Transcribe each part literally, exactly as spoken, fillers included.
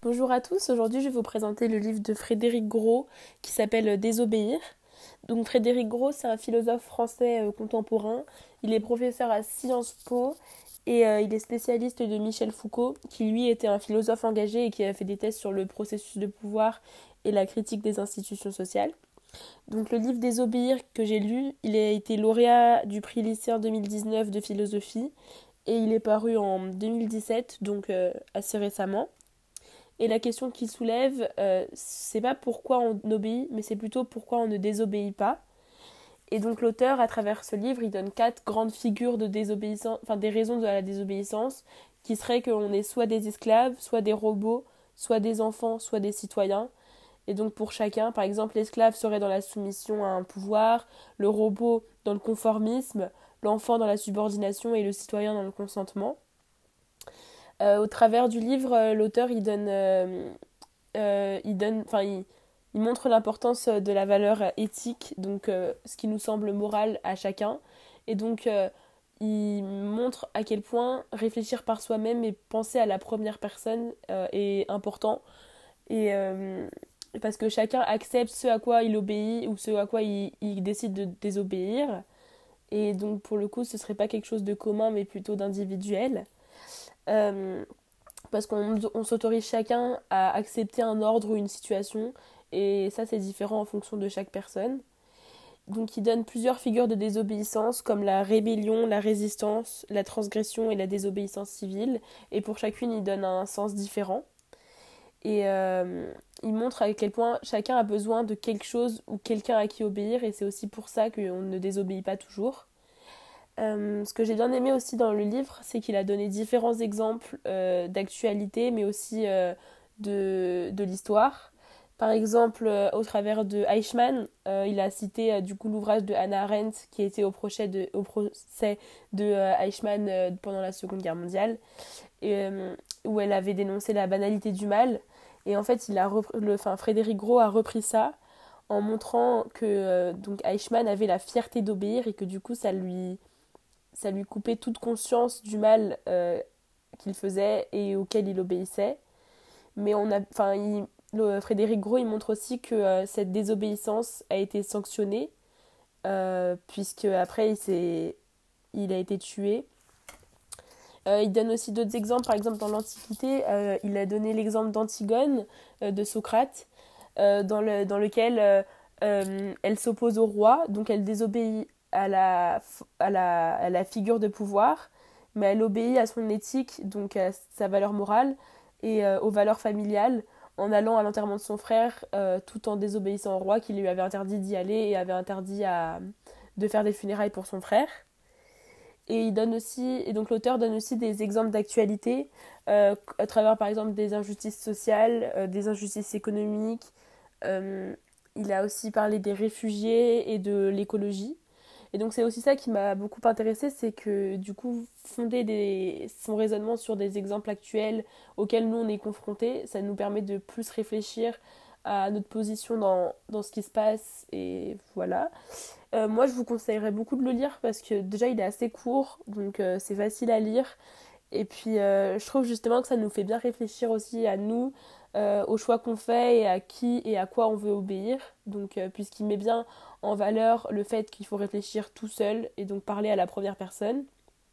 Bonjour à tous, aujourd'hui je vais vous présenter le livre de Frédéric Gros qui s'appelle Désobéir. Donc Frédéric Gros, c'est un philosophe français euh, contemporain. Il est professeur à Sciences Po et euh, il est spécialiste de Michel Foucault, qui lui était un philosophe engagé et qui a fait des thèses sur le processus de pouvoir et la critique des institutions sociales. Donc le livre Désobéir que j'ai lu, il a été lauréat du prix lycéen deux mille dix-neuf de philosophie et il est paru en deux mille dix-sept, donc euh, assez récemment. Et la question qu'il soulève, euh, c'est pas pourquoi on obéit, mais c'est plutôt pourquoi on ne désobéit pas. Et donc l'auteur, à travers ce livre, il donne quatre grandes figures de désobéissance, enfin des raisons de la désobéissance, qui seraient qu'on est soit des esclaves, soit des robots, soit des enfants, soit des citoyens. Et donc pour chacun, par exemple, l'esclave serait dans la soumission à un pouvoir, le robot dans le conformisme, l'enfant dans la subordination et le citoyen dans le consentement. Euh, au travers du livre, euh, l'auteur il donne, euh, euh, il donne, enfin il, il montre l'importance de la valeur éthique, donc euh, ce qui nous semble moral à chacun, et donc euh, il montre à quel point réfléchir par soi-même et penser à la première personne euh, est important, et euh, parce que chacun accepte ce à quoi il obéit ou ce à quoi il, il décide de désobéir, et donc pour le coup ce serait pas quelque chose de commun mais plutôt d'individuel. Euh, Parce qu'on on s'autorise chacun à accepter un ordre ou une situation, et ça c'est différent en fonction de chaque personne. Donc il donne plusieurs figures de désobéissance comme la rébellion, la résistance, la transgression et la désobéissance civile, et pour chacune il donne un sens différent. Et euh, il montre à quel point chacun a besoin de quelque chose ou quelqu'un à qui obéir, et c'est aussi pour ça qu'on ne désobéit pas toujours. Euh, ce que j'ai bien aimé aussi dans le livre, c'est qu'il a donné différents exemples euh, d'actualité, mais aussi euh, de, de l'histoire. Par exemple, euh, au travers de Eichmann, euh, il a cité euh, du coup l'ouvrage de Hannah Arendt qui était au procès de, au procès de euh, Eichmann euh, pendant la Seconde Guerre mondiale, et, euh, où elle avait dénoncé la banalité du mal. Et en fait, il a repris, le, enfin, Frédéric Gros a repris ça en montrant que euh, donc Eichmann avait la fierté d'obéir et que du coup ça lui ça lui coupait toute conscience du mal euh, qu'il faisait et auquel il obéissait. Mais on a, enfin, il, le, Frédéric Gros, il montre aussi que euh, cette désobéissance a été sanctionnée, euh, puisque après il, s'est, il a été tué. Euh, il donne aussi d'autres exemples, par exemple dans l'Antiquité, euh, il a donné l'exemple d'Antigone, euh, de Socrate, euh, dans, le, dans lequel euh, euh, elle s'oppose au roi, donc elle désobéit à la, à, la, à la figure de pouvoir, mais elle obéit à son éthique, donc à sa valeur morale et euh, aux valeurs familiales, en allant à l'enterrement de son frère, euh, tout en désobéissant au roi qui lui avait interdit d'y aller et avait interdit à, de faire des funérailles pour son frère. Et il donne aussi, et donc l'auteur donne aussi des exemples d'actualité euh, à travers par exemple des injustices sociales, euh, des injustices économiques. Euh, il a aussi parlé des réfugiés et de l'écologie. Et donc c'est aussi ça qui m'a beaucoup intéressée, c'est que du coup fonder des, son raisonnement sur des exemples actuels auxquels nous on est confrontés, ça nous permet de plus réfléchir à notre position dans, dans ce qui se passe, et voilà. Euh, moi, je vous conseillerais beaucoup de le lire parce que déjà, il est assez court, donc euh, c'est facile à lire. Et puis, euh, je trouve justement que ça nous fait bien réfléchir aussi à nous, euh, aux choix qu'on fait et à qui et à quoi on veut obéir. Donc, euh, puisqu'il met bien en valeur le fait qu'il faut réfléchir tout seul et donc parler à la première personne.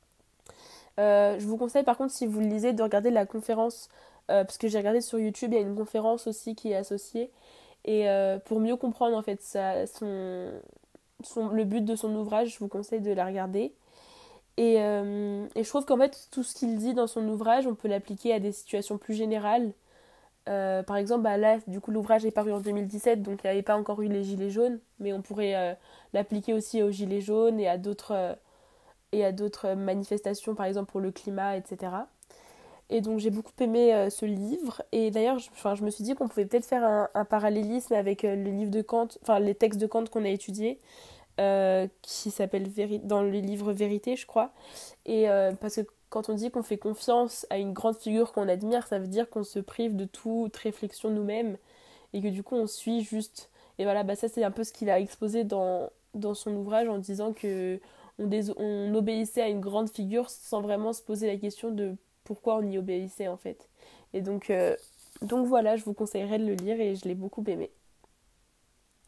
Euh, je vous conseille par contre, si vous le lisez, de regarder la conférence, euh, parce que j'ai regardé sur YouTube, il y a une conférence aussi qui est associée. Et euh, pour mieux comprendre en fait sa, son, son, le but de son ouvrage, je vous conseille de la regarder. Et, euh, et je trouve qu'en fait, tout ce qu'il dit dans son ouvrage, on peut l'appliquer à des situations plus générales. Euh, par exemple, bah là, du coup, l'ouvrage est paru en deux mille dix-sept, donc il n'y avait pas encore eu les gilets jaunes, mais on pourrait euh, l'appliquer aussi aux gilets jaunes et à d'autres euh, et à d'autres manifestations, par exemple pour le climat, et cetera. Et donc j'ai beaucoup aimé euh, ce livre. Et d'ailleurs, je, je me suis dit qu'on pouvait peut-être faire un, un parallélisme avec euh, le livre de Kant, enfin les textes de Kant qu'on a étudiés, euh, qui s'appelle Véri- dans le livre Vérité, je crois. Et euh, parce que quand on dit qu'on fait confiance à une grande figure qu'on admire, ça veut dire qu'on se prive de toute réflexion nous-mêmes et que du coup on suit juste. Et voilà, bah ça c'est un peu ce qu'il a exposé dans, dans son ouvrage en disant que on, dés- on obéissait à une grande figure sans vraiment se poser la question de pourquoi on y obéissait en fait. Et donc euh, Donc voilà, je vous conseillerais de le lire et je l'ai beaucoup aimé.